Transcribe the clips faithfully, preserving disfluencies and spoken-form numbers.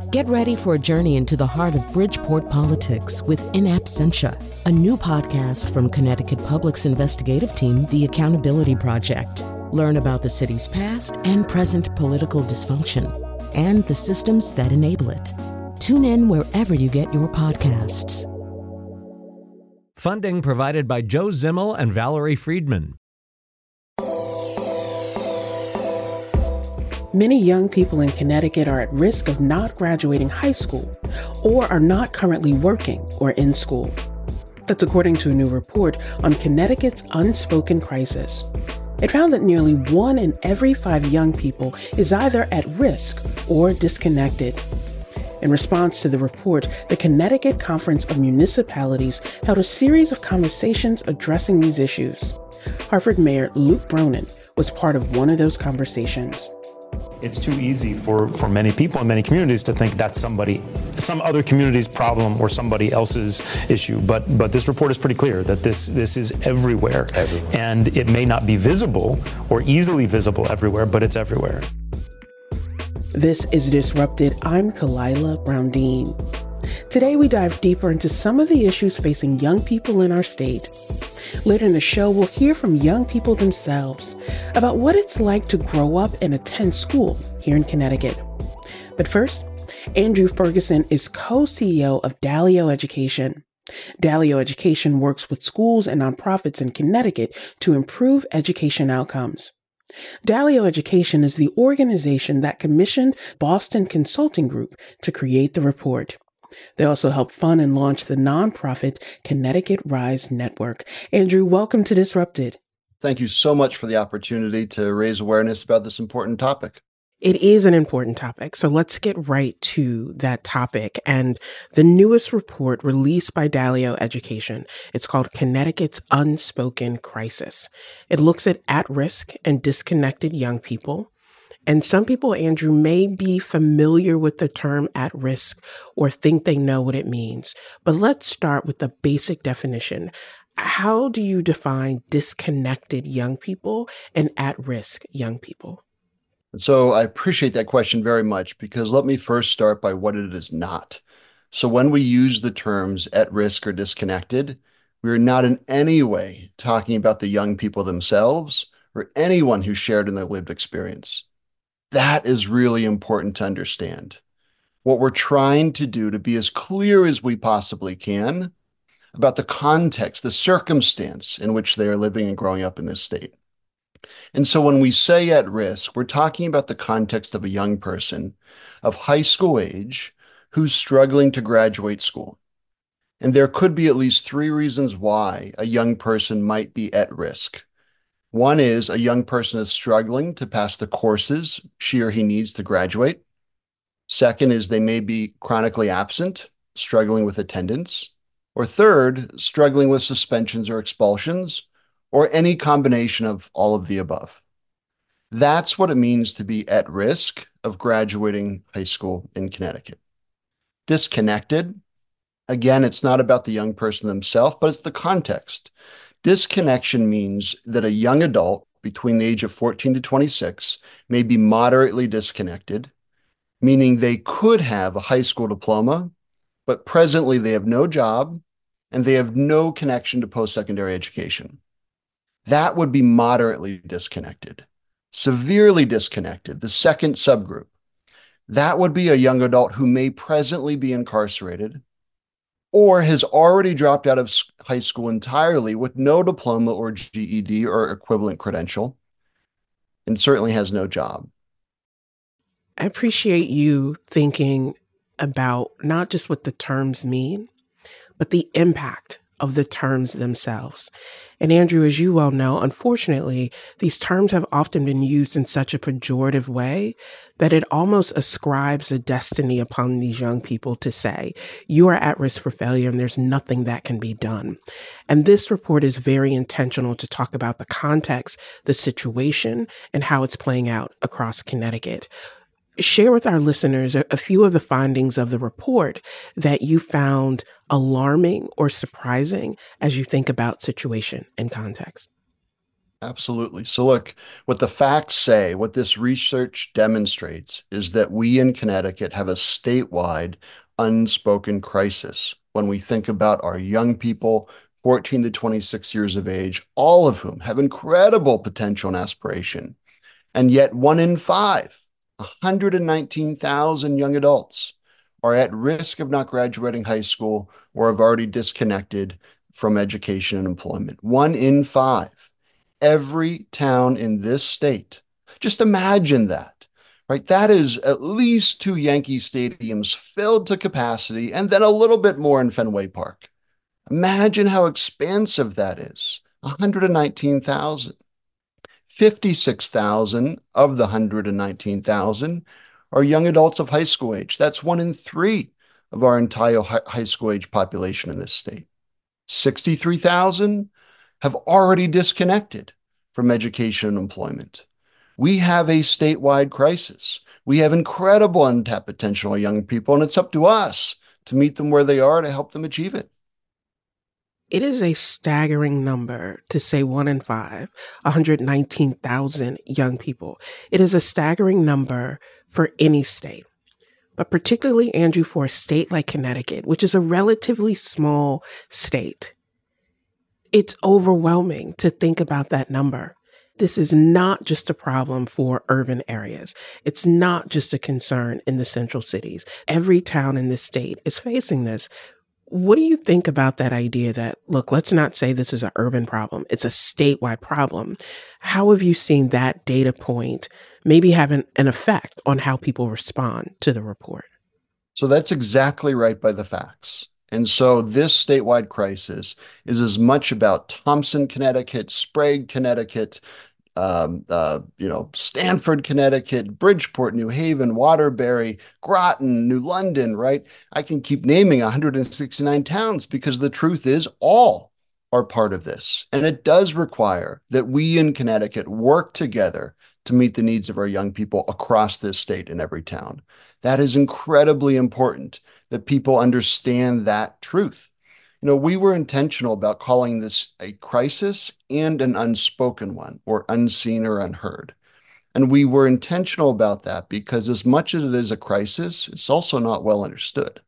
Get ready for a journey into the heart of Bridgeport politics with In Absentia, a new podcast from Connecticut Public's investigative team, The Accountability Project. Learn about the city's past and present political dysfunction and the systems that enable it. Tune in wherever you get your podcasts. Funding provided by Joe Zimmel and Valerie Friedman. Many young people in Connecticut are at risk of not graduating high school or are not currently working or in school. That's according to a new report on Connecticut's unspoken crisis. It found that nearly one in every five young people is either at risk or disconnected. In response to the report, the Connecticut Conference of Municipalities held a series of conversations addressing these issues. Hartford Mayor Luke Bronin was part of one of those conversations. It's too easy for, for many people in many communities to think that's somebody, some other community's problem or somebody else's issue. But but this report is pretty clear that this this is everywhere. everywhere. And it may not be visible or easily visible everywhere, but it's everywhere. This is Disrupted. I'm Kalila Brown-Dean. Today we dive deeper into some of the issues facing young people in our state. Later in the show, we'll hear from young people themselves about what it's like to grow up and attend school here in Connecticut. But first, Andrew Ferguson is co-C E O of Dalio Education. Dalio Education works with schools and nonprofits in Connecticut to improve education outcomes. Dalio Education is the organization that commissioned Boston Consulting Group to create the report. They also help fund and launch the nonprofit Connecticut Rise Network. Andrew, welcome to Disrupted. Thank you so much for the opportunity to raise awareness about this important topic. It is an important topic, so let's get right to that topic and the newest report released by Dalio Education. It's called Connecticut's Unspoken Crisis. It looks at at-risk and disconnected young people. And some people, Andrew, may be familiar with the term at risk or think they know what it means. But let's start with the basic definition. How do you define disconnected young people and at-risk young people? So I appreciate that question very much, because let me first start by what it is not. So when we use the terms at risk or disconnected, we are not in any way talking about the young people themselves or anyone who shared in their lived experience. That is really important to understand. What we're trying to do to be as clear as we possibly can about the context, the circumstance in which they are living and growing up in this state. And so when we say at risk, we're talking about the context of a young person of high school age who's struggling to graduate school. And there could be at least three reasons why a young person might be at risk. One is a young person is struggling to pass the courses she or he needs to graduate. Second is they may be chronically absent, struggling with attendance. Or third, struggling with suspensions or expulsions, or any combination of all of the above. That's what it means to be at risk of graduating high school in Connecticut. Disconnected, again, it's not about the young person themselves, but it's the context. Disconnection means that a young adult between the age of fourteen to twenty-six may be moderately disconnected, meaning they could have a high school diploma, but presently they have no job and they have no connection to post-secondary education. That would be moderately disconnected. Severely disconnected, the second subgroup. That would be a young adult who may presently be incarcerated or has already dropped out of high school entirely with no diploma or G E D or equivalent credential, and certainly has no job. I appreciate you thinking about not just what the terms mean, but the impact of the terms themselves. And Andrew, as you well know, unfortunately, these terms have often been used in such a pejorative way that it almost ascribes a destiny upon these young people to say, you are at risk for failure and there's nothing that can be done. And this report is very intentional to talk about the context, the situation, and how it's playing out across Connecticut. Share with our listeners a, a few of the findings of the report that you found alarming or surprising as you think about situation and context. Absolutely. So look, what the facts say, what this research demonstrates is that we in Connecticut have a statewide unspoken crisis when we think about our young people, fourteen to twenty-six years of age, all of whom have incredible potential and aspiration. And yet one in five, one hundred nineteen thousand young adults are at risk of not graduating high school or have already disconnected from education and employment. One in five. Every town in this state. Just imagine that, right? That is at least two Yankee stadiums filled to capacity and then a little bit more in Fenway Park. Imagine how expansive that is. one hundred nineteen thousand. fifty-six thousand of the one hundred nineteen thousand are young adults of high school age. That's one in three of our entire high school age population in this state. sixty-three thousand have already disconnected from education and employment. We have a statewide crisis. We have incredible untapped potential in young people, and it's up to us to meet them where they are to help them achieve it. It is a staggering number to say one in five, one hundred nineteen thousand young people. It is a staggering number for any state, but particularly, Andrew, for a state like Connecticut, which is a relatively small state. It's overwhelming to think about that number. This is not just a problem for urban areas. It's not just a concern in the central cities. Every town in this state is facing this. What do you think about that idea that, look, let's not say this is an urban problem. It's a statewide problem. How have you seen that data point maybe have an, an effect on how people respond to the report? So that's exactly right by the facts. And so this statewide crisis is as much about Thompson, Connecticut, Sprague, Connecticut, um, uh, you know, Stanford, Connecticut, Bridgeport, New Haven, Waterbury, Groton, New London, right? I can keep naming one hundred sixty-nine towns because the truth is all are part of this. And it does require that we in Connecticut work together to meet the needs of our young people across this state in every town. That is incredibly important that people understand that truth. You know, we were intentional about calling this a crisis and an unspoken one, or unseen or unheard. And we were intentional about that because as much as it is a crisis, it's also not well understood.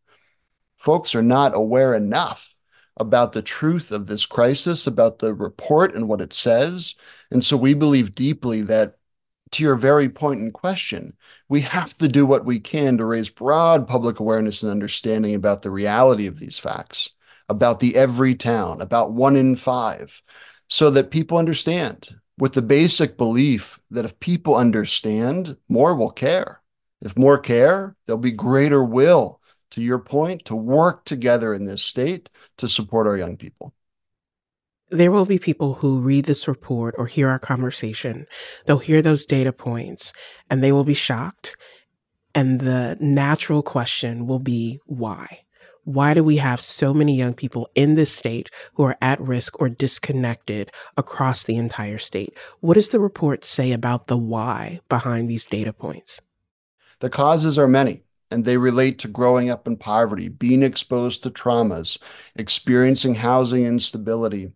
Folks are not aware enough about the truth of this crisis, about the report and what it says. And so we believe deeply that, to your very point in question, we have to do what we can to raise broad public awareness and understanding about the reality of these facts, about the every town, about one in five, so that people understand with the basic belief that if people understand, more will care. If more care, there'll be greater will, to your point, to work together in this state to support our young people. There will be people who read this report or hear our conversation. They'll hear those data points and they will be shocked. And the natural question will be, why? Why do we have so many young people in this state who are at risk or disconnected across the entire state? What does the report say about the why behind these data points? The causes are many, and they relate to growing up in poverty, being exposed to traumas, experiencing housing instability,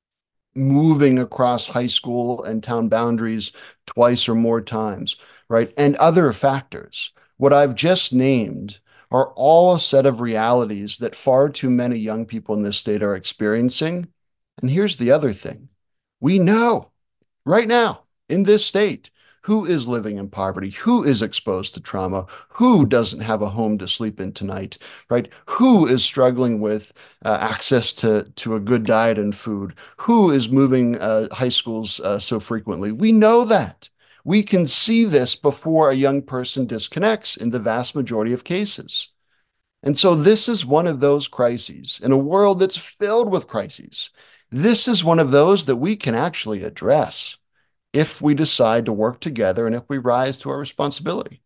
moving across high school and town boundaries twice or more times, right? And other factors. What I've just named are all a set of realities that far too many young people in this state are experiencing. And here's the other thing. We know right now in this state who is living in poverty, who is exposed to trauma, who doesn't have a home to sleep in tonight, right? Who is struggling with uh, access to, to a good diet and food, who is moving uh, high schools uh, so frequently. We know that. We can see this before a young person disconnects in the vast majority of cases. And so this is one of those crises in a world that's filled with crises. This is one of those that we can actually address if we decide to work together and if we rise to our responsibility.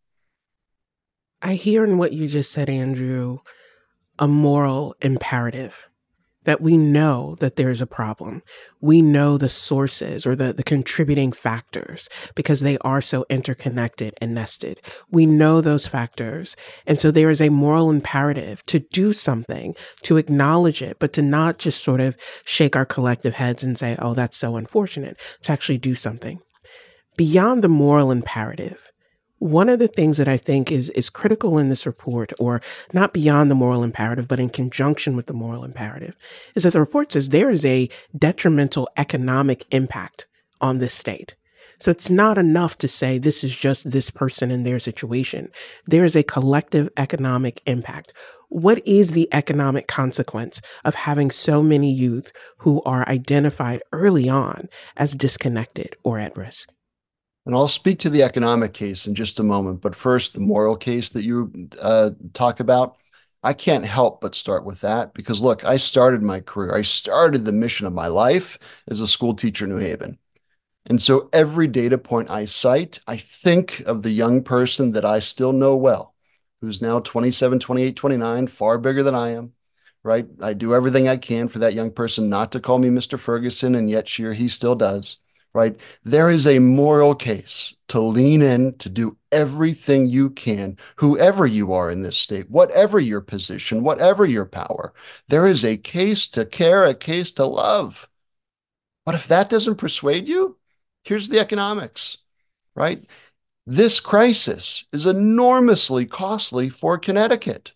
I hear in what you just said, Andrew, a moral imperative that we know that there's a problem. We know the sources or the, the contributing factors because they are so interconnected and nested. We know those factors. And so there is a moral imperative to do something, to acknowledge it, but to not just sort of shake our collective heads and say, oh, that's so unfortunate, to actually do something. Beyond the moral imperative, one of the things that I think is, is critical in this report, or not beyond the moral imperative, but in conjunction with the moral imperative, is that the report says there is a detrimental economic impact on this state. So it's not enough to say this is just this person and their situation. There is a collective economic impact. What is the economic consequence of having so many youth who are identified early on as disconnected or at risk? And I'll speak to the economic case in just a moment. But first, the moral case that you uh, talk about, I can't help but start with that because, look, I started my career. I started the mission of my life as a school teacher in New Haven. And so every data point I cite, I think of the young person that I still know well, who's now twenty-seven, twenty-eight, twenty-nine, far bigger than I am, right? I do everything I can for that young person not to call me Mister Ferguson, and yet she or he still does. Right? There is a moral case to lean in, to do everything you can, whoever you are in this state, whatever your position, whatever your power. There is a case to care, a case to love. But if that doesn't persuade you, here's the economics, right? This crisis is enormously costly for Connecticut.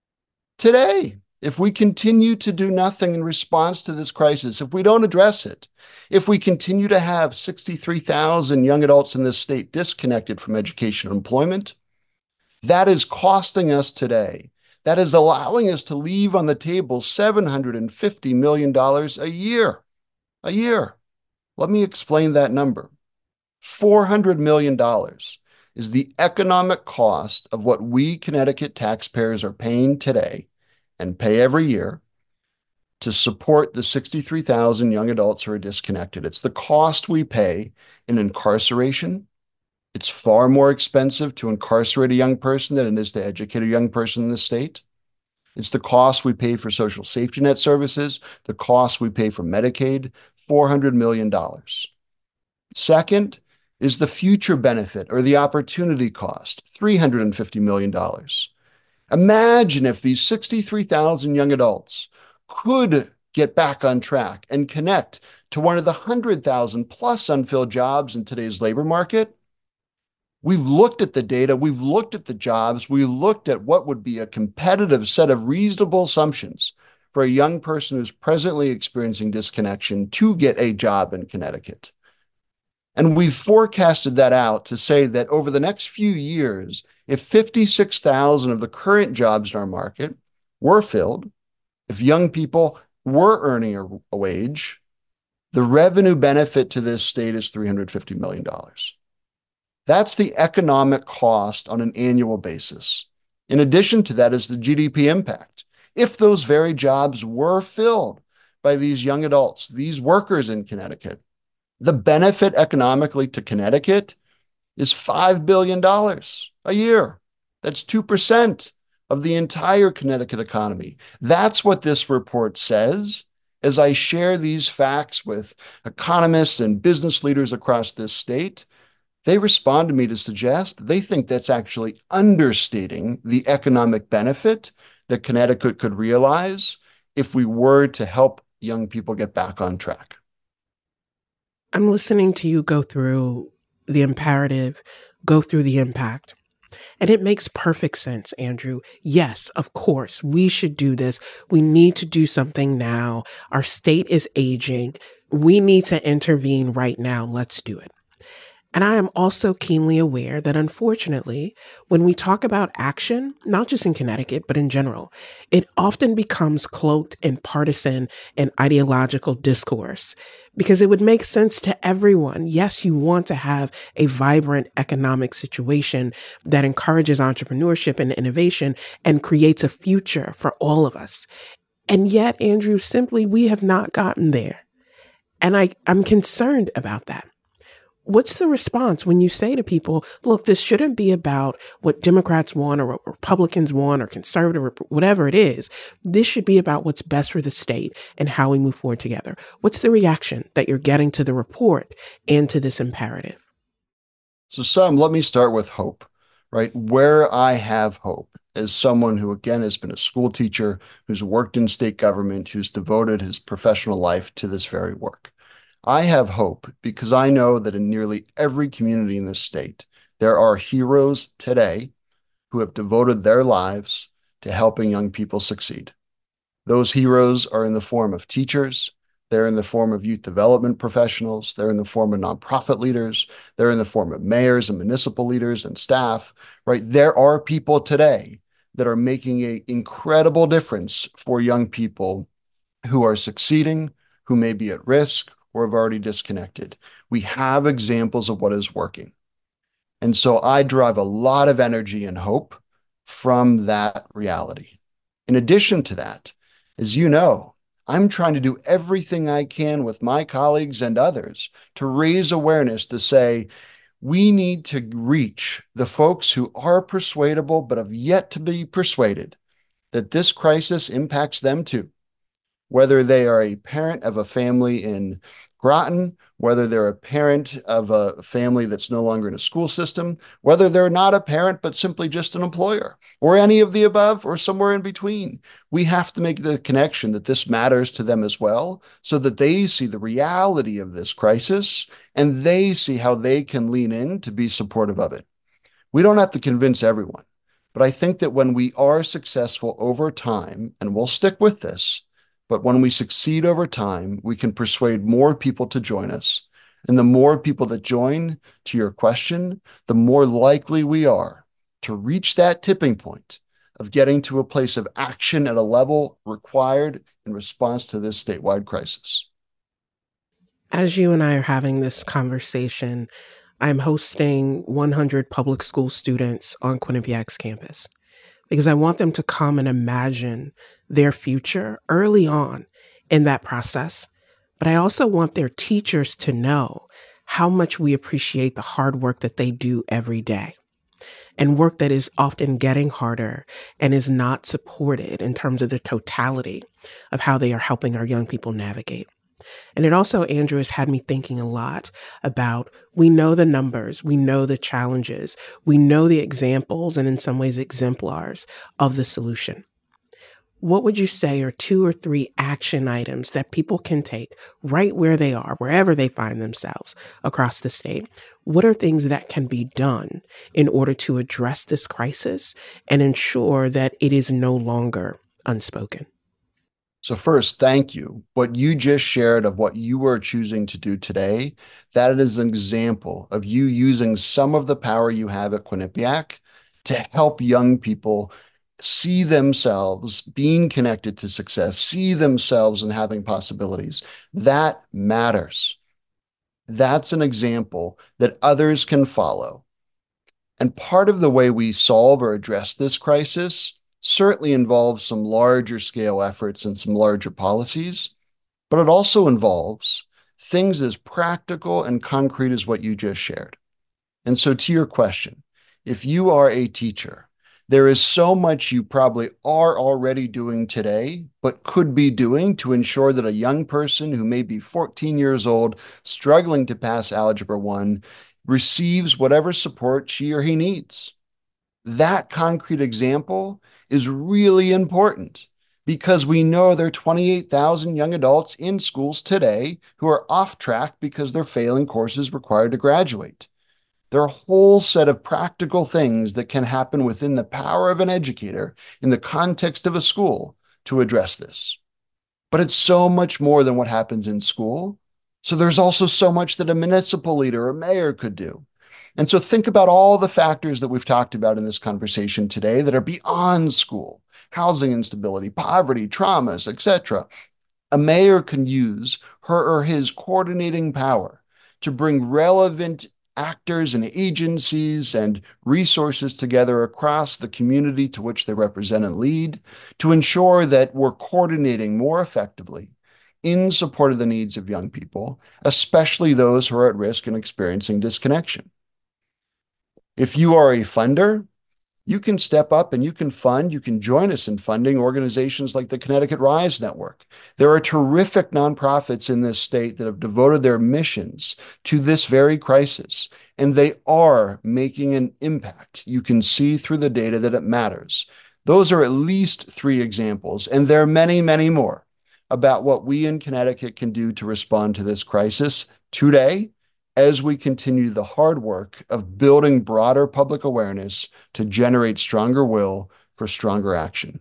Today, if we continue to do nothing in response to this crisis, if we don't address it, if we continue to have sixty-three thousand young adults in this state disconnected from education and employment, that is costing us today. That is allowing us to leave on the table seven hundred fifty million dollars a year. A year. Let me explain that number. four hundred million dollars is the economic cost of what we Connecticut taxpayers are paying today and pay every year to support the sixty-three thousand young adults who are disconnected. It's the cost we pay in incarceration. It's far more expensive to incarcerate a young person than it is to educate a young person in the state. It's the cost we pay for social safety net services, the cost we pay for Medicaid, four hundred million dollars. Second is the future benefit or the opportunity cost, three hundred fifty million dollars. Imagine if these sixty-three thousand young adults could get back on track and connect to one of the one hundred thousand plus unfilled jobs in today's labor market. We've looked at the data, we've looked at the jobs, we looked at what would be a competitive set of reasonable assumptions for a young person who's presently experiencing disconnection to get a job in Connecticut. And we've forecasted that out to say that over the next few years, if fifty-six thousand of the current jobs in our market were filled, if young people were earning a, a wage, the revenue benefit to this state is three hundred fifty million dollars. That's the economic cost on an annual basis. In addition to that is the G D P impact. If those very jobs were filled by these young adults, these workers in Connecticut, the benefit economically to Connecticut is five billion dollars a year. That's two percent of the entire Connecticut economy. That's what this report says. As I share these facts with economists and business leaders across this state, they respond to me to suggest they think that's actually understating the economic benefit that Connecticut could realize if we were to help young people get back on track. I'm listening to you go through the imperative, go through the impact. And it makes perfect sense, Andrew. Yes, of course, we should do this. We need to do something now. Our state is aging. We need to intervene right now. Let's do it. And I am also keenly aware that, unfortunately, when we talk about action, not just in Connecticut, but in general, it often becomes cloaked in partisan and ideological discourse because it would make sense to everyone. Yes, you want to have a vibrant economic situation that encourages entrepreneurship and innovation and creates a future for all of us. And yet, Andrew, simply, we have not gotten there. And I, I'm concerned about that. What's the response when you say to people, look, this shouldn't be about what Democrats want or what Republicans want or conservative or whatever it is. This should be about what's best for the state and how we move forward together. What's the reaction that you're getting to the report and to this imperative? So some, let me start with hope, right? Where I have hope as someone who, again, has been a school teacher, who's worked in state government, who's devoted his professional life to this very work. I have hope because I know that in nearly every community in this state, there are heroes today who have devoted their lives to helping young people succeed. Those heroes are in the form of teachers. They're in the form of youth development professionals. They're in the form of nonprofit leaders. They're in the form of mayors and municipal leaders and staff, right? There are people today that are making an incredible difference for young people who are succeeding, who may be at risk, or have already disconnected. We have examples of what is working. And so I derive a lot of energy and hope from that reality. In addition to that, as you know, I'm trying to do everything I can with my colleagues and others to raise awareness to say, we need to reach the folks who are persuadable but have yet to be persuaded that this crisis impacts them too. Whether they are a parent of a family in Groton, whether they're a parent of a family that's no longer in a school system, whether they're not a parent but simply just an employer, or any of the above, or somewhere in between. We have to make the connection that this matters to them as well, so that they see the reality of this crisis and they see how they can lean in to be supportive of it. We don't have to convince everyone, but I think that when we are successful over time, and we'll stick with this, but when we succeed over time, we can persuade more people to join us. And the more people that join, to your question, the more likely we are to reach that tipping point of getting to a place of action at a level required in response to this statewide crisis. As you and I are having this conversation, I'm hosting one hundred public school students on Quinnipiac's campus, because I want them to come and imagine their future early on in that process. But I also want their teachers to know how much we appreciate the hard work that they do every day, and work that is often getting harder and is not supported in terms of the totality of how they are helping our young people navigate. And it also, Andrew, has had me thinking a lot about, we know the numbers, we know the challenges, we know the examples, and in some ways exemplars of the solution. What would you say are two or three action items that people can take right where they are, wherever they find themselves across the state? What are things that can be done in order to address this crisis and ensure that it is no longer unspoken? So first, thank you. What you just shared of what you are choosing to do today, that is an example of you using some of the power you have at Quinnipiac to help young people see themselves being connected to success, see themselves and having possibilities. That matters. That's an example that others can follow. And part of the way we solve or address this crisis certainly involves some larger scale efforts and some larger policies, but it also involves things as practical and concrete as what you just shared. And so to your question, if you are a teacher, there is so much you probably are already doing today, but could be doing to ensure that a young person who may be fourteen years old, struggling to pass Algebra one, receives whatever support she or he needs. That concrete example is really important because we know there are twenty-eight thousand young adults in schools today who are off track because they're failing courses required to graduate. There are a whole set of practical things that can happen within the power of an educator in the context of a school to address this. But it's so much more than what happens in school. So there's also so much that a municipal leader or mayor could do. And so think about all the factors that we've talked about in this conversation today that are beyond school: housing instability, poverty, traumas, et cetera. A mayor can use her or his coordinating power to bring relevant actors and agencies and resources together across the community to which they represent and lead to ensure that we're coordinating more effectively, in support of the needs of young people, especially those who are at risk and experiencing disconnection. If you are a funder, you can step up and you can fund, you can join us in funding organizations like the Connecticut Rise Network. There are terrific nonprofits in this state that have devoted their missions to this very crisis, and they are making an impact. You can see through the data that it matters. Those are at least three examples, and there are many, many more about what we in Connecticut can do to respond to this crisis today, as we continue the hard work of building broader public awareness to generate stronger will for stronger action.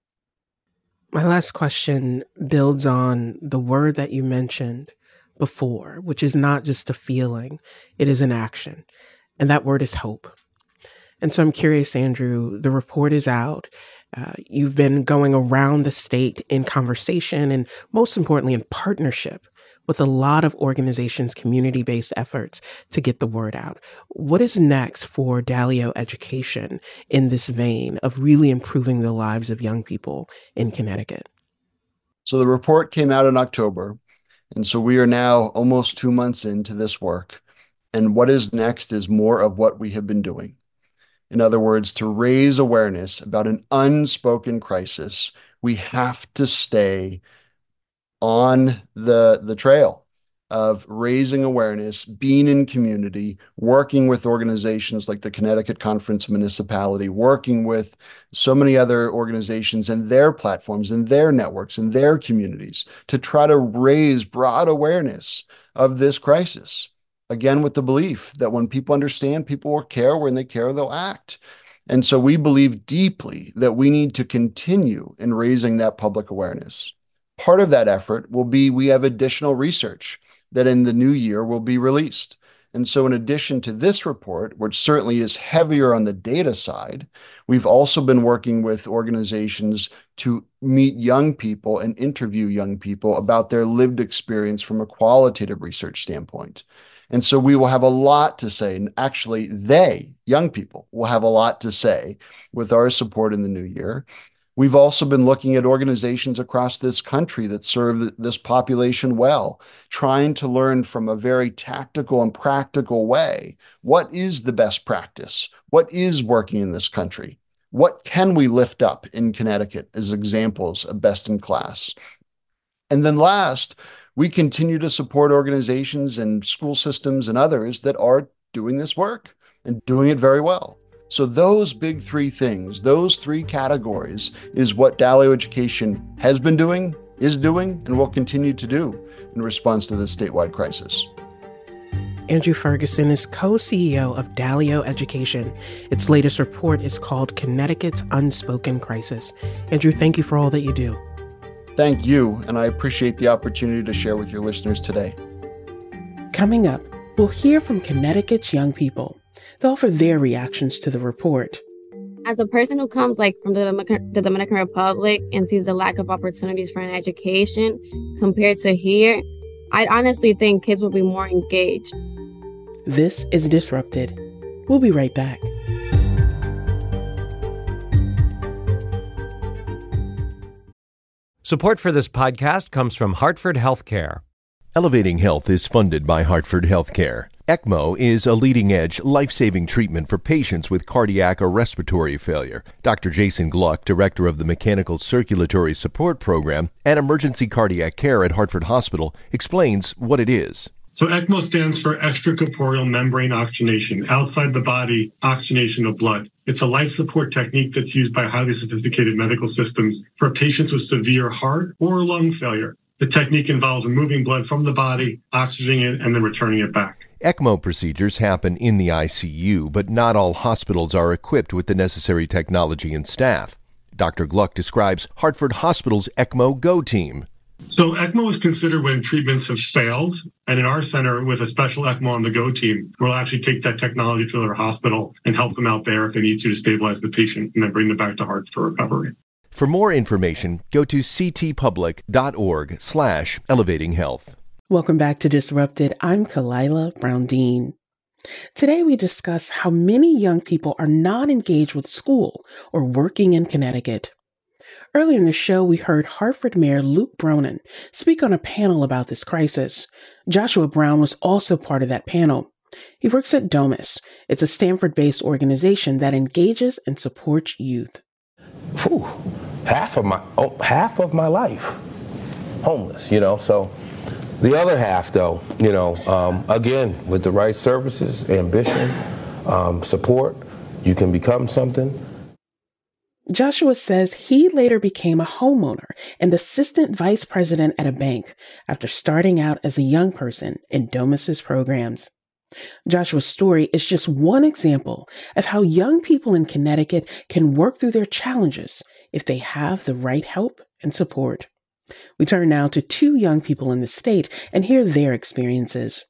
My last question builds on the word that you mentioned before, which is not just a feeling, it is an action. And that word is hope. And so I'm curious, Andrew, the report is out. Uh, you've been going around the state in conversation and most importantly in partnership with a lot of organizations' community-based efforts to get the word out. What is next for Dalio Education in this vein of really improving the lives of young people in Connecticut? So the report came out in October, and so we are now almost two months into this work. And what is next is more of what we have been doing. In other words, to raise awareness about an unspoken crisis, we have to stay on the, the trail of raising awareness, being in community, working with organizations like the Connecticut Conference of Municipality, working with so many other organizations and their platforms and their networks and their communities to try to raise broad awareness of this crisis. Again, with the belief that when people understand, people will care. When they care, they'll act. And so we believe deeply that we need to continue in raising that public awareness. Part of that effort will be we have additional research that in the new year will be released. And so in addition to this report, which certainly is heavier on the data side, we've also been working with organizations to meet young people and interview young people about their lived experience from a qualitative research standpoint. And so we will have a lot to say. And actually, they, young people, will have a lot to say with our support in the new year. We've also been looking at organizations across this country that serve this population well, trying to learn from a very tactical and practical way. What is the best practice? What is working in this country? What can we lift up in Connecticut as examples of best in class? And then last, we continue to support organizations and school systems and others that are doing this work and doing it very well. So those big three things, those three categories is what Dalio Education has been doing, is doing, and will continue to do in response to this statewide crisis. Andrew Ferguson is co-C E O of Dalio Education. Its latest report is called Connecticut's Unspoken Crisis. Andrew, thank you for all that you do. Thank you, and I appreciate the opportunity to share with your listeners today. Coming up, we'll hear from Connecticut's young people. They'll offer their reactions to the report. As a person who comes like from the, Domin- the Dominican Republic and sees the lack of opportunities for an education compared to here, I honestly think kids will be more engaged. This is Disrupted. We'll be right back. Support for this podcast comes from Hartford Healthcare. Elevating Health is funded by Hartford Healthcare. ECMO is a leading-edge, life-saving treatment for patients with cardiac or respiratory failure. Doctor Jason Gluck, director of the Mechanical Circulatory Support Program and Emergency Cardiac Care at Hartford Hospital, explains what it is. So ECMO stands for extracorporeal membrane oxygenation, outside the body oxygenation of blood. It's a life support technique that's used by highly sophisticated medical systems for patients with severe heart or lung failure. The technique involves removing blood from the body, oxygenating it, and then returning it back. ECMO procedures happen in the I C U, but not all hospitals are equipped with the necessary technology and staff. Doctor Gluck describes Hartford Hospital's ECMO Go team. So ECMO is considered when treatments have failed, and in our center with a special ECMO on the Go team, we'll actually take that technology to their hospital and help them out there if they need to to stabilize the patient and then bring them back to Hartford for recovery. For more information, go to ctpublic.org slash elevating health. Welcome back to Disrupted. I'm Kalila Brown-Dean. Today we discuss how many young people are not engaged with school or working in Connecticut. Earlier in the show, we heard Hartford Mayor Luke Bronin speak on a panel about this crisis. Joshua Brown was also part of that panel. He works at Domus. It's a Stanford-based organization that engages and supports youth. Whew, half of my oh, half of my life homeless, you know. So the other half, though, you know, um, again, with the right services, ambition, um, support, you can become something. Joshua says he later became a homeowner and assistant vice president at a bank after starting out as a young person in Domus's programs. Joshua's story is just one example of how young people in Connecticut can work through their challenges if they have the right help and support. We turn now to two young people in the state and hear their experiences.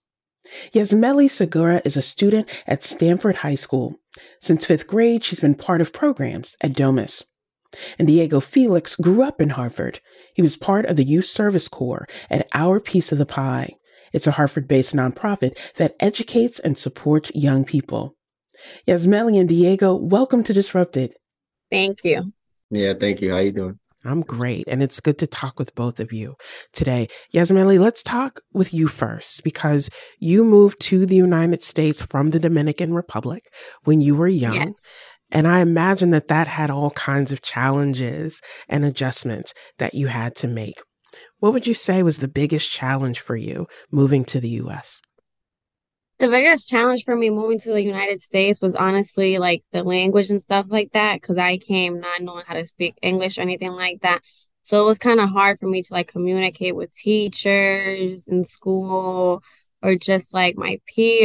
Yasmeli Segura is a student at Stanford High School. Since fifth grade, she's been part of programs at Domus. And Diego Felix grew up in Hartford. He was part of the Youth Service Corps at Our Piece of the Pie. It's a Hartford-based nonprofit that educates and supports young people. Yasmeli and Diego, welcome to Disrupted. Thank you. Yeah, thank you. How you doing? I'm great, and it's good to talk with both of you today. Yasmeli, let's talk with you first, because you moved to the United States from the Dominican Republic when you were young. Yes. And I imagine that that had all kinds of challenges and adjustments that you had to make. What would you say was the biggest challenge for you moving to the U S? The biggest challenge for me moving to the United States was honestly like the language and stuff like that, because I came not knowing how to speak English or anything like that. So it was kind of hard for me to like communicate with teachers in school or just like my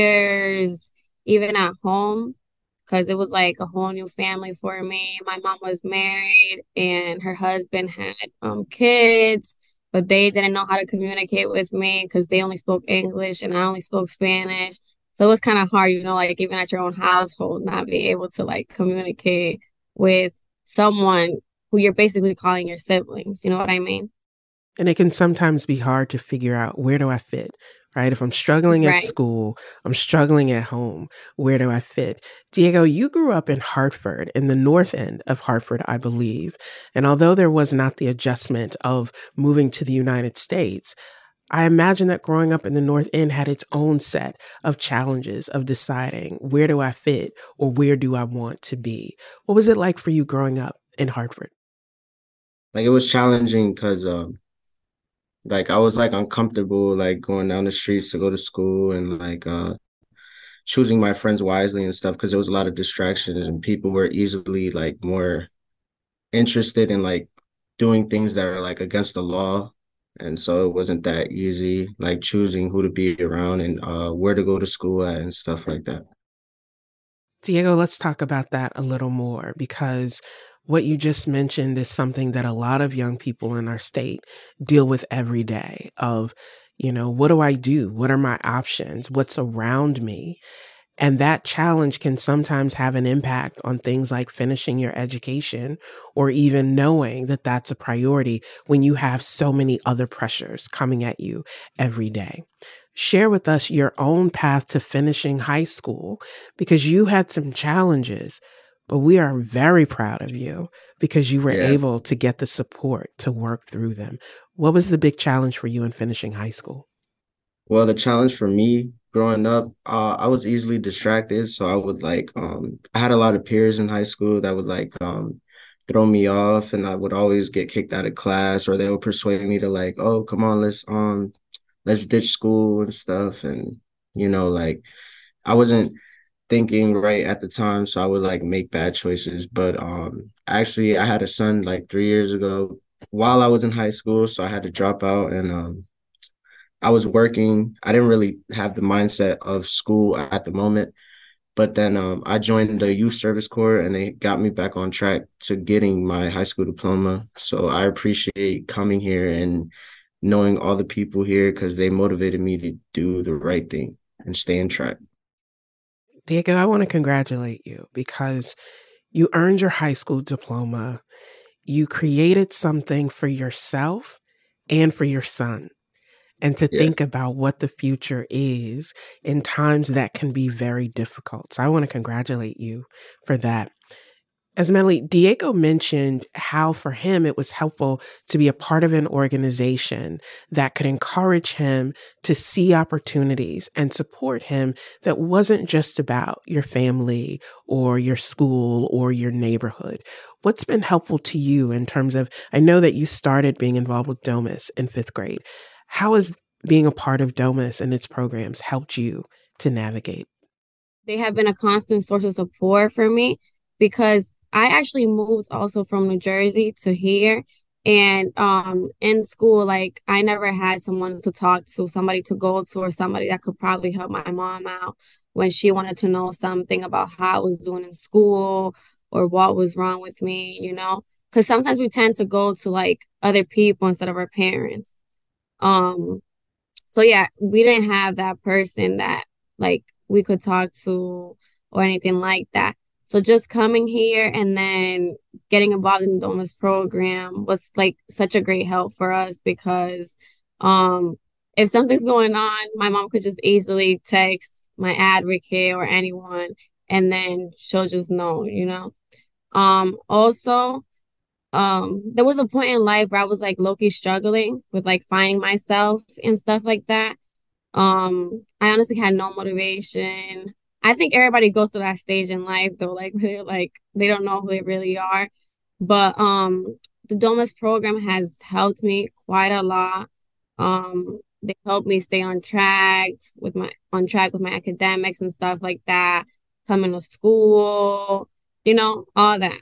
peers, even at home, because it was like a whole new family for me. My mom was married and her husband had um kids, but they didn't know how to communicate with me because they only spoke English and I only spoke Spanish. So it was kind of hard, you know, like even at your own household, not being able to like communicate with someone who you're basically calling your siblings. You know what I mean? And it can sometimes be hard to figure out, where do I fit, right? If I'm struggling at Right. school, I'm struggling at home, where do I fit? Diego, you grew up in Hartford, in the north end of Hartford, I believe. And although there was not the adjustment of moving to the United States, I imagine that growing up in the north end had its own set of challenges of deciding, where do I fit or where do I want to be? What was it like for you growing up in Hartford? Like, it was challenging because um like I was like uncomfortable like going down the streets to go to school and like uh choosing my friends wisely and stuff, because there was a lot of distractions and people were easily like more interested in like doing things that are like against the law. And so it wasn't that easy, like choosing who to be around and uh where to go to school at and stuff like that. Diego, let's talk about that a little more, because what you just mentioned is something that a lot of young people in our state deal with every day of, you know, what do I do? What are my options? What's around me? And that challenge can sometimes have an impact on things like finishing your education or even knowing that that's a priority when you have so many other pressures coming at you every day. Share with us your own path to finishing high school, because you had some challenges, but we are very proud of you because you were Yeah. able to get the support to work through them. What was the big challenge for you in finishing high school? Well, the challenge for me growing up, uh, I was easily distracted. So I would like, um, I had a lot of peers in high school that would like um, throw me off, and I would always get kicked out of class, or they would persuade me to like, oh, come on, let's um, let's ditch school and stuff. And, you know, like I wasn't thinking right at the time, so I would like make bad choices. But um, actually, I had a son like three years ago while I was in high school, so I had to drop out, and um. I was working. I didn't really have the mindset of school at the moment, but then um, I joined the Youth Service Corps, and they got me back on track to getting my high school diploma. So I appreciate coming here and knowing all the people here, because they motivated me to do the right thing and stay on track. Diego, I want to congratulate you because you earned your high school diploma. You created something for yourself and for your son. And to Yeah. think about what the future is in times that can be very difficult. So I want to congratulate you for that. Esmeli, Diego mentioned how for him it was helpful to be a part of an organization that could encourage him to see opportunities and support him that wasn't just about your family or your school or your neighborhood. What's been helpful to you in terms of, I know that you started being involved with Domus in fifth grade. How has being a part of Domus and its programs helped you to navigate? They have been a constant source of support for me because I actually moved also from New Jersey to here. And um, in school, like I never had someone to talk to, somebody to go to, or somebody that could probably help my mom out when she wanted to know something about how I was doing in school or what was wrong with me, you know? Because sometimes we tend to go to like other people instead of our parents. Um, so yeah, we didn't have that person that like we could talk to or anything like that. So just coming here and then getting involved in the Domus program was like such a great help for us because um, if something's going on, my mom could just easily text my advocate or anyone, and then she'll just know, you know. Um, also, um, there was a point in life where I was like low-key struggling with like finding myself and stuff like that. Um, I honestly had no motivation. I think everybody goes to that stage in life though, like where they're like they don't know who they really are. But um the Domus program has helped me quite a lot. Um they helped me stay on track with my on track with my academics and stuff like that, coming to school, you know, all that.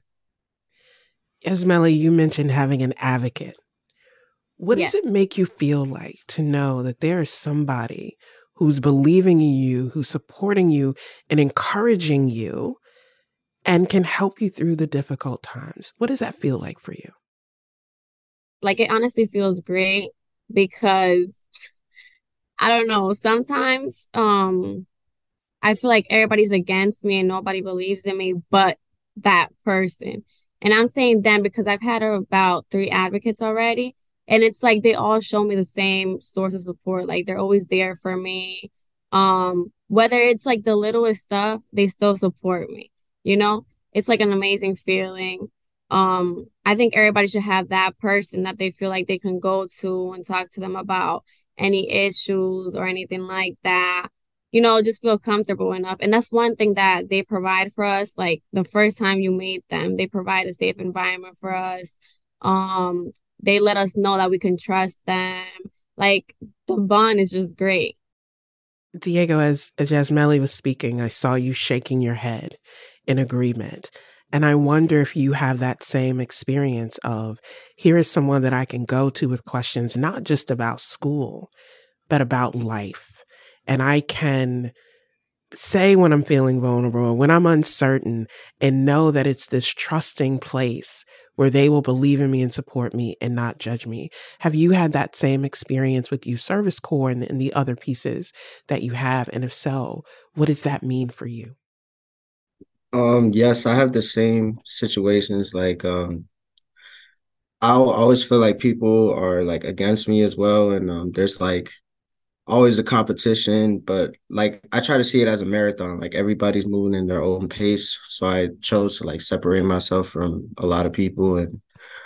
Esmeli, you mentioned having an advocate. What Yes. does it make you feel like to know that there is somebody who's believing in you, who's supporting you and encouraging you and can help you through the difficult times? What does that feel like for you? Like it honestly feels great because I don't know, sometimes um I feel like everybody's against me and nobody believes in me but that person. And I'm saying them because I've had about three advocates already. And it's like they all show me the same source of support. Like they're always there for me. Um, whether it's like the littlest stuff, they still support me. You know, it's like an amazing feeling. Um, I think everybody should have that person that they feel like they can go to and talk to them about any issues or anything like that. You know, just feel comfortable enough. And that's one thing that they provide for us. Like the first time you meet them, they provide a safe environment for us. Um, They let us know that we can trust them. Like the bond is just great. Diego, as, as Esmeli was speaking, I saw you shaking your head in agreement. And I wonder if you have that same experience of here is someone that I can go to with questions, not just about school, but about life. And I can say when I'm feeling vulnerable, when I'm uncertain, and know that it's this trusting place where they will believe in me and support me and not judge me. Have you had that same experience with Youth Service Corps and, and the other pieces that you have? And if so, what does that mean for you? Um, yes, I have the same situations. Like, um, I always feel like people are like against me as well, and um, there's like always a competition. But like, I try to see it as a marathon. Like everybody's moving in their own pace, so I chose to like separate myself from a lot of people. And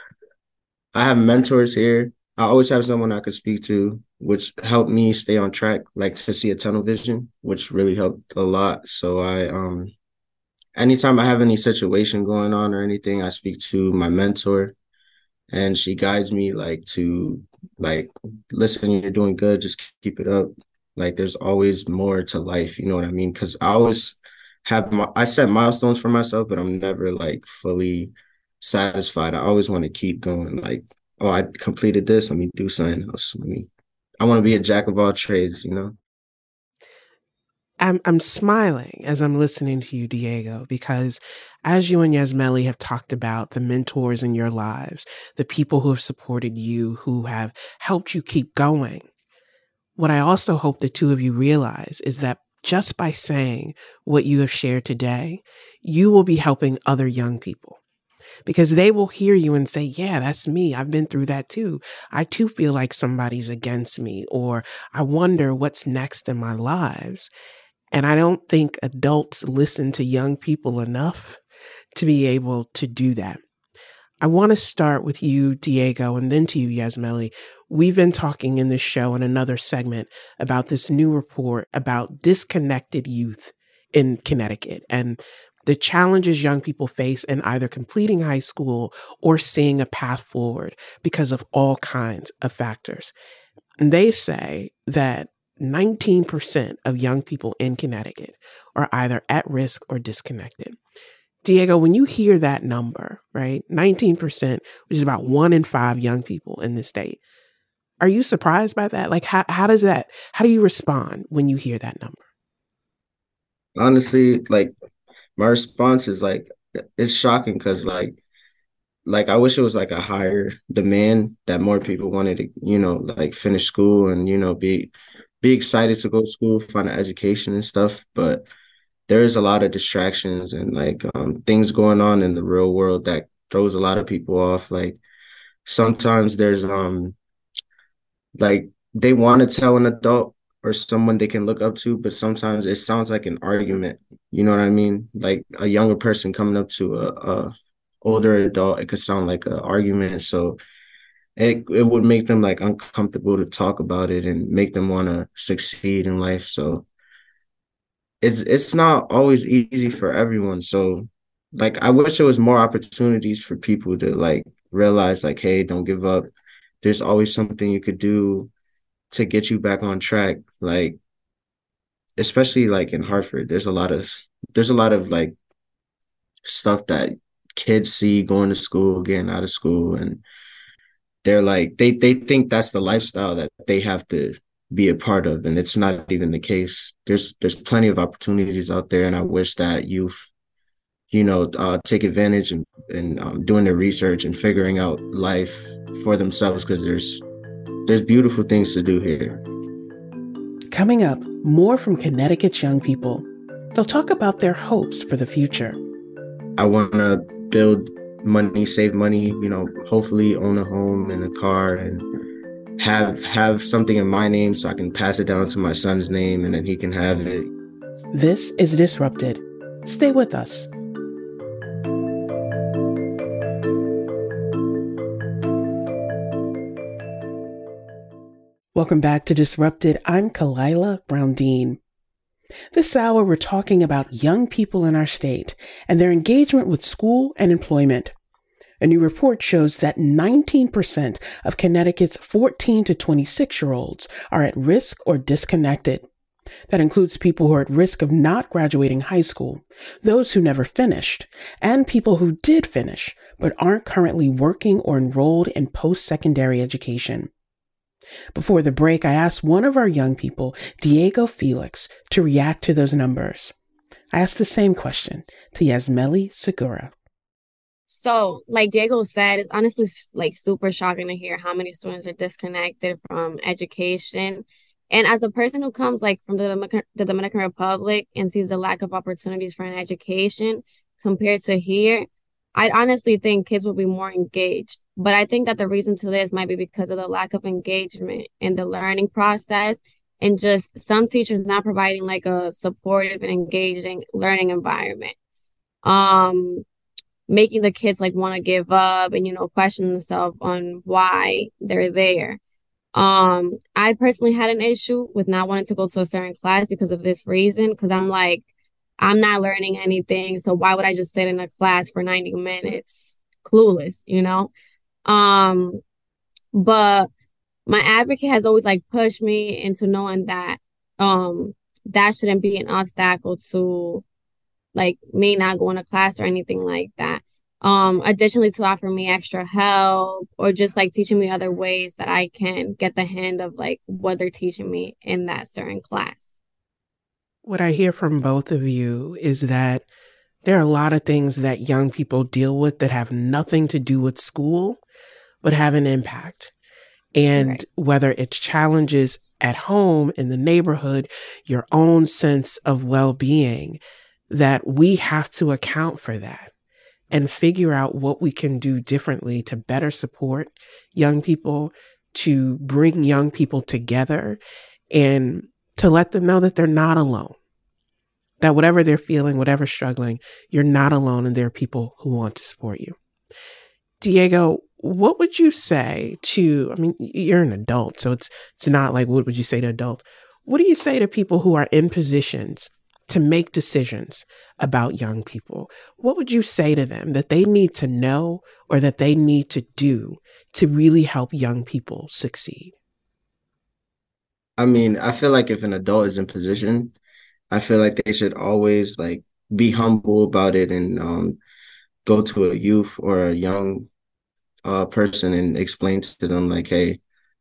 I have mentors here. I always have someone I could speak to, which helped me stay on track, like to see a tunnel vision, which really helped a lot. So I um. Anytime I have any situation going on or anything, I speak to my mentor and she guides me like to like, listen, you're doing good. Just keep it up. Like there's always more to life. You know what I mean? Cause I always have, my, I set milestones for myself, but I'm never like fully satisfied. I always want to keep going. Like, oh, I completed this. Let me do something else. Let me, I want to be a jack of all trades, you know? I'm I'm smiling as I'm listening to you, Diego, because as you and Esmeli have talked about the mentors in your lives, the people who have supported you, who have helped you keep going, what I also hope the two of you realize is that just by saying what you have shared today, you will be helping other young people. Because they will hear you and say, yeah, that's me. I've been through that too. I too feel like somebody's against me, or I wonder what's next in my lives. And I don't think adults listen to young people enough to be able to do that. I want to start with you, Diego, and then to you, Yasmeli. We've been talking in this show in another segment about this new report about disconnected youth in Connecticut and the challenges young people face in either completing high school or seeing a path forward because of all kinds of factors. And they say that nineteen percent of young people in Connecticut are either at risk or disconnected. Diego, when you hear that number, right, nineteen percent, which is about one in five young people in the state, are you surprised by that? Like, how, how does that, how do you respond when you hear that number? Honestly, like, my response is like, it's shocking because like, like I wish it was like a higher demand that more people wanted to, you know, like finish school and, you know, be, be excited to go to school, find an education and stuff. But there is a lot of distractions and like um, things going on in the real world that throws a lot of people off. Like sometimes there's um, like they want to tell an adult or someone they can look up to, but sometimes it sounds like an argument. You know what I mean? Like a younger person coming up to a, a older adult, it could sound like an argument. So it it would make them like uncomfortable to talk about it and make them want to succeed in life. So it's it's not always easy for everyone. So like I wish there was more opportunities for people to like realize like, hey, don't give up. There's always something you could do to get you back on track. Like especially like in Hartford, there's a lot of there's a lot of like stuff that kids see going to school, getting out of school, and they're like they they think that's the lifestyle that they have to be a part of, and it's not even the case. There's there's plenty of opportunities out there, and I wish that youth, you know, uh, take advantage and and um, doing their research and figuring out life for themselves because there's there's beautiful things to do here. Coming up, more from Connecticut's young people. They'll talk about their hopes for the future. I want to build money, save money, you know, hopefully own a home and a car and have have something in my name so I can pass it down to my son's name and then he can have it. This is Disrupted. Stay with us. Welcome back to Disrupted. I'm Kalila Brown-Dean. This hour, we're talking about young people in our state and their engagement with school and employment. A new report shows that nineteen percent of Connecticut's fourteen to twenty-six-year-olds are at risk or disconnected. That includes people who are at risk of not graduating high school, those who never finished, and people who did finish but aren't currently working or enrolled in post-secondary education. Before the break, I asked one of our young people, Diego Felix, to react to those numbers. I asked the same question to Yasmeli Segura. So, like Diego said, it's honestly like super shocking to hear how many students are disconnected from education. And as a person who comes like from the Dominican, the Dominican Republic and sees the lack of opportunities for an education compared to here, I honestly think kids will be more engaged. But I think that the reason to this might be because of the lack of engagement in the learning process and just some teachers not providing like a supportive and engaging learning environment. Um, making the kids like want to give up and, you know, question themselves on why they're there. Um, I personally had an issue with not wanting to go to a certain class because of this reason, because I'm like, I'm not learning anything. So why would I just sit in a class for ninety minutes? Clueless, you know? Um, but my advocate has always like pushed me into knowing that um that shouldn't be an obstacle to like me not going to class or anything like that. Um, additionally to offer me extra help or just like teaching me other ways that I can get the hand of like what they're teaching me in that certain class. What I hear from both of you is that there are a lot of things that young people deal with that have nothing to do with school, but have an impact. And right. Whether it's challenges at home, in the neighborhood, your own sense of well-being, that we have to account for that and figure out what we can do differently to better support young people, to bring young people together and to let them know that they're not alone. that whatever they're feeling, whatever struggling, you're not alone and there are people who want to support you. Diego, what would you say to, I mean, you're an adult, so it's it's not like, what would you say to adults? What do you say to people who are in positions to make decisions about young people? What would you say to them that they need to know or that they need to do to really help young people succeed? I mean, I feel like if an adult is in position, I feel like they should always like be humble about it and um, go to a youth or a young uh, person and explain to them like, hey,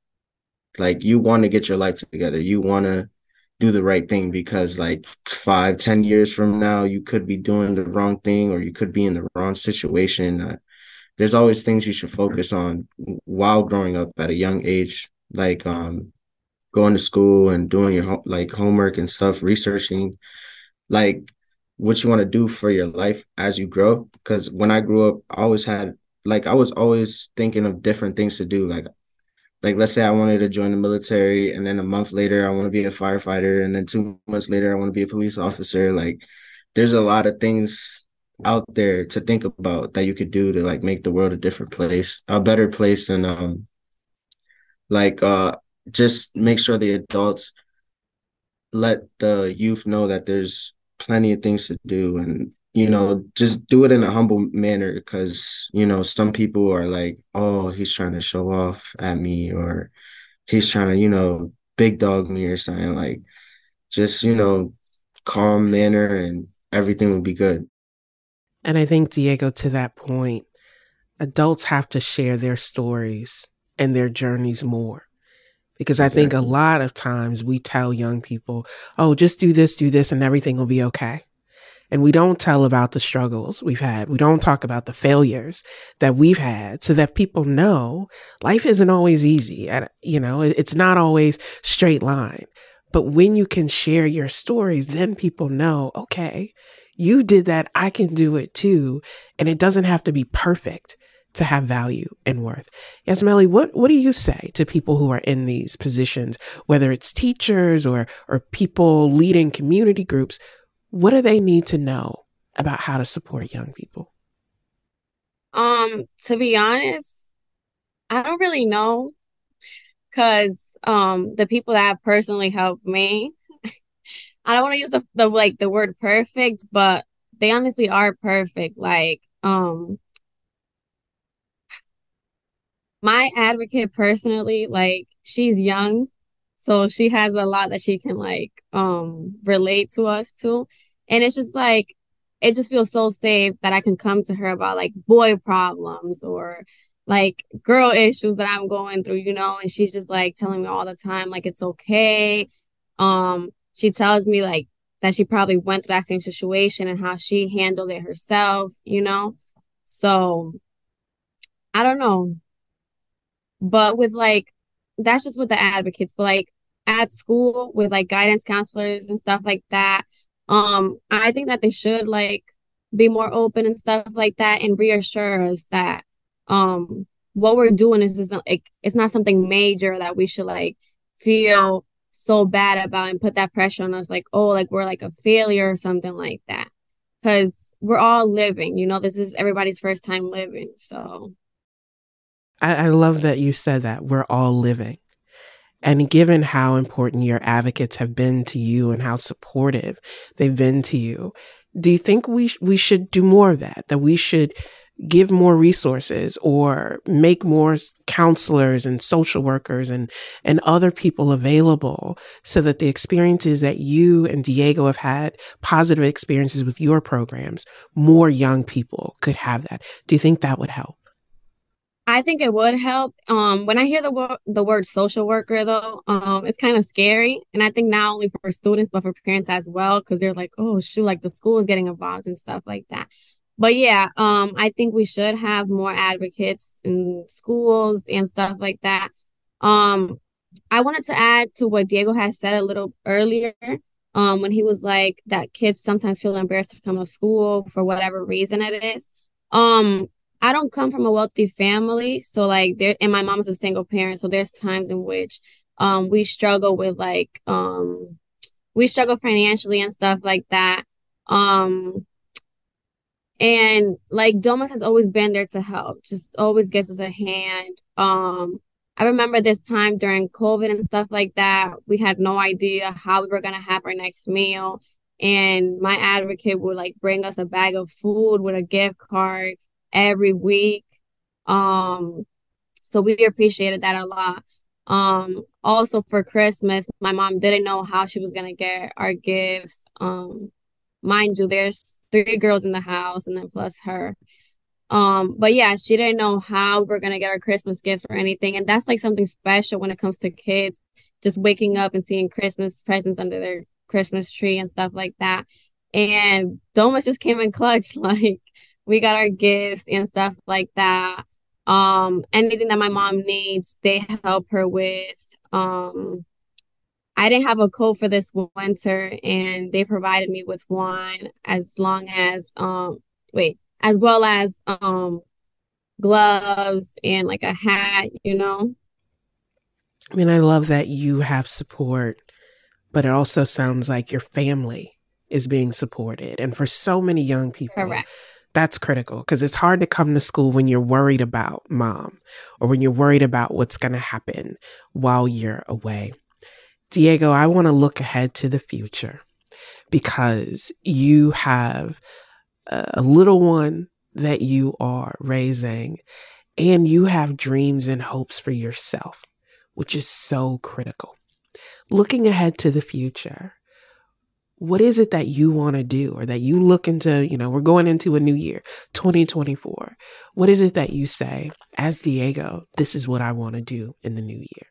like you want to get your life together. You want to do the right thing because like five, ten years from now, you could be doing the wrong thing or you could be in the wrong situation. Uh, there's always things you should focus on while growing up at a young age, like um, going to school and doing your like homework and stuff, researching like what you want to do for your life as you grow. Because when I grew up, I always had like I was always thinking of different things to do. Like like let's say I wanted to join the military, and then a month later I want to be a firefighter, and then two months later I want to be a police officer. Like there's a lot of things out there to think about that you could do to like make the world a different place, a better place, and um like uh just make sure the adults let the youth know that there's plenty of things to do, and you know, just do it in a humble manner because, you know, some people are like, oh, he's trying to show off at me or he's trying to, you know, big dog me or something. Like just, you know, calm manner and everything will be good. And I think, Diego, to that point, adults have to share their stories and their journeys more. Because I think a lot of times we tell young people, oh, just do this, do this, and everything will be okay. And we don't tell about the struggles we've had. We don't talk about the failures that we've had so that people know life isn't always easy. And, you know, it's not always straight line. But when you can share your stories, then people know, okay, you did that. I can do it too. And it doesn't have to be perfect to have value and worth. Yasmeli, what, what do you say to people who are in these positions, whether it's teachers or, or people leading community groups? What do they need to know about how to support young people? Um, to be honest, I don't really know because um the people that have personally helped me, I don't want to use the, the like the word perfect, but they honestly are perfect. Like um my advocate personally, like she's young, so she has a lot that she can like um relate to us to. And it's just like, it just feels so safe that I can come to her about like boy problems or like girl issues that I'm going through, you know, and she's just like telling me all the time, like, it's okay. Um, she tells me like that she probably went through that same situation and how she handled it herself, you know? So I don't know. But with like, that's just with the advocates, but like at school with like guidance counselors and stuff like that, um, I think that they should like be more open and stuff like that and reassure us that um what we're doing is just like, it's not something major that we should like feel so bad about and put that pressure on us like, oh, like we're like a failure or something like that. Because we're all living, you know, this is everybody's first time living. So I, I love that you said that we're all living. And given how important your advocates have been to you and how supportive they've been to you, do you think we sh- we should do more of that? That we should give more resources or make more counselors and social workers and, and other people available so that the experiences that you and Diego have had, positive experiences with your programs, more young people could have that? Do you think that would help? I think it would help. Um, when I hear the word the word social worker, though, um, it's kind of scary, and I think not only for students but for parents as well, because they're like, "Oh, shoot, like the school is getting involved and stuff like that." But yeah, um, I think we should have more advocates in schools and stuff like that. Um, I wanted to add to what Diego had said a little earlier, um, when he was like that kids sometimes feel embarrassed to come to school for whatever reason it is. Um. I don't come from a wealthy family, so like there, and my mom is a single parent, so there's times in which um we struggle with like um we struggle financially and stuff like that. Um, and like Domus has always been there to help, just always gives us a hand. Um, I remember this time during COVID and stuff like that, we had no idea how we were gonna have our next meal. And my advocate would like bring us a bag of food with a gift card every week. Um, so we appreciated that a lot. Um, also for Christmas, my mom didn't know how she was gonna get our gifts. Um, mind you, there's three girls in the house and then plus her. Um, but yeah, she didn't know how we're gonna get our Christmas gifts or anything. And that's like something special when it comes to kids, just waking up and seeing Christmas presents under their Christmas tree and stuff like that. And Domus just came in clutch, like we got our gifts and stuff like that. Um, anything that my mom needs, they help her with. Um, I didn't have a coat for this winter, and they provided me with one, as long as um wait, as well as um gloves and like a hat, you know. I mean, I love that you have support, but it also sounds like your family is being supported. And for so many young people, Correct. That's critical, because it's hard to come to school when you're worried about mom or when you're worried about what's going to happen while you're away. Diego, I want to look ahead to the future, because you have a little one that you are raising, and you have dreams and hopes for yourself, which is so critical. Looking ahead to the future, what is it that you want to do, or that you look into, you know, we're going into a new year, twenty twenty-four. What is it that you say, as Diego, this is what I want to do in the new year?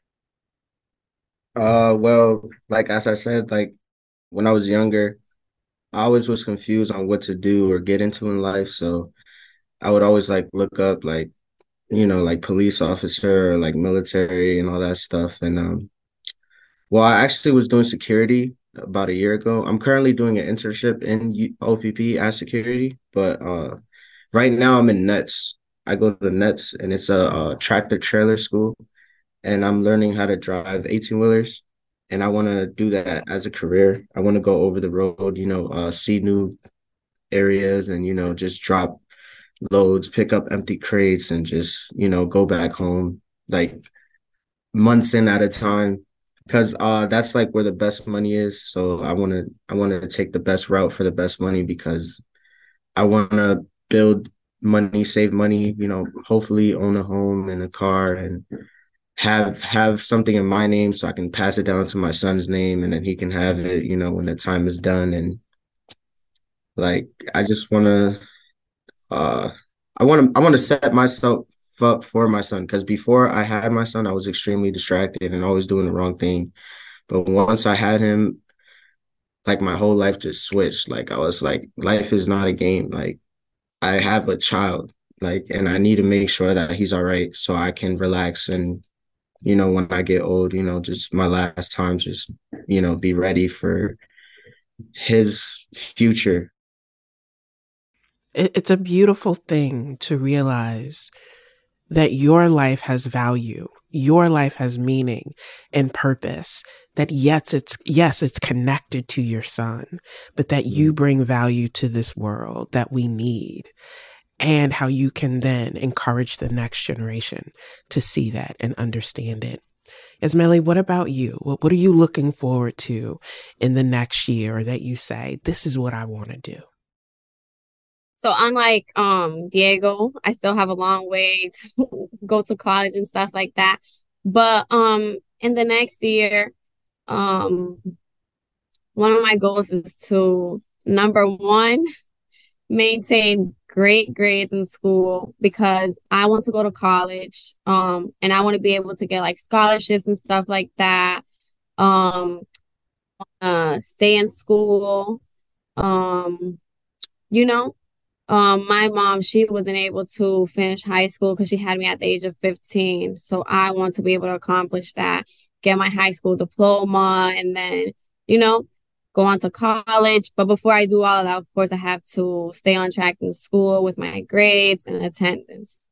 Uh, well, like as I said, like when I was younger, I always was confused on what to do or get into in life. So I would always like look up like, you know, like police officer or like military and all that stuff. And um, well, I actually was doing security about a year ago. I'm currently doing an internship in U- O P P as security, but uh, right now I'm in Nets. I go to Nets, and it's a, a tractor trailer school, and I'm learning how to drive eighteen wheelers. And I want to do that as a career. I want to go over the road, you know, uh, see new areas, and, you know, just drop loads, pick up empty crates, and just, you know, go back home like months in at a time, because uh, that's like where the best money is. So I want to I want to take the best route for the best money, because I want to build money, save money, you know, hopefully own a home and a car, and have have something in my name so I can pass it down to my son's name, and then he can have it, you know, when the time is done. And like, I just want to, uh, I want to, I want to set myself up for my son, because before I had my son, I was extremely distracted and always doing the wrong thing. But once I had him, like my whole life just switched. Like I was like, life is not a game. Like I have a child, like, and I need to make sure that he's all right so I can relax. And you know, when I get old, you know, just my last time, just, you know, be ready for his future. It's a beautiful thing to realize that your life has value, your life has meaning and purpose, that yes, it's, yes, it's connected to your son, but that you bring value to this world that we need. And how you can then encourage the next generation to see that and understand it. Ismaili, what about you? What, what are you looking forward to in the next year that you say, this is what I want to do? So unlike um Diego, I still have a long way to go to college and stuff like that. But um in the next year, um one of my goals is to, number one, maintain great grades in school, because I want to go to college, um, and I want to be able to get like scholarships and stuff like that. Um, uh, stay in school. Um, you know, um, my mom, she wasn't able to finish high school because she had me at the age of fifteen. So I want to be able to accomplish that, get my high school diploma, and then, you know, go on to college. But before I do all of that, of course, I have to stay on track in school with my grades and attendance.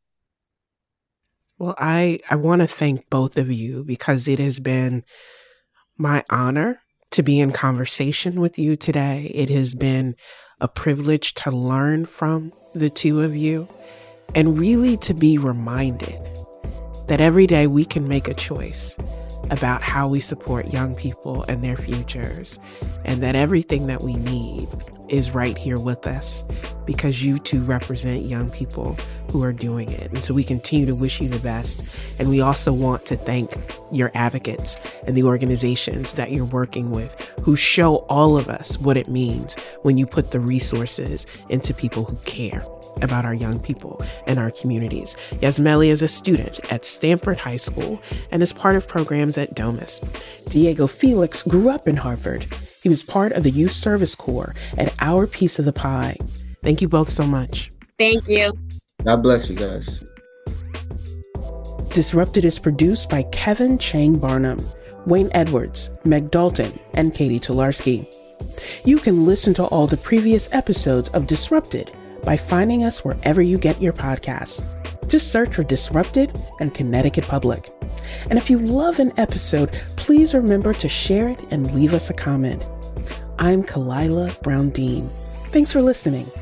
Well, I, I want to thank both of you, because it has been my honor to be in conversation with you today. It has been a privilege to learn from the two of you and really to be reminded that every day we can make a choice about how we support young people and their futures, and that everything that we need is right here with us because you two represent young people who are doing it. And so we continue to wish you the best. And we also want to thank your advocates and the organizations that you're working with who show all of us what it means when you put the resources into people who care about our young people and our communities. Yasmeli is a student at Stanford High School and is part of programs at Domus. Diego Felix grew up in Hartford. He was part of the Youth Service Corps at Our Piece of the Pie. Thank you both so much. Thank you. God bless you guys. Disrupted is produced by Kevin Chang Barnum, Wayne Edwards, Meg Dalton, and Katie Tolarski. You can listen to all the previous episodes of Disrupted by finding us wherever you get your podcasts. Just search for Disrupted and Connecticut Public. And if you love an episode, please remember to share it and leave us a comment. I'm Kalila Brown Dean. Thanks for listening.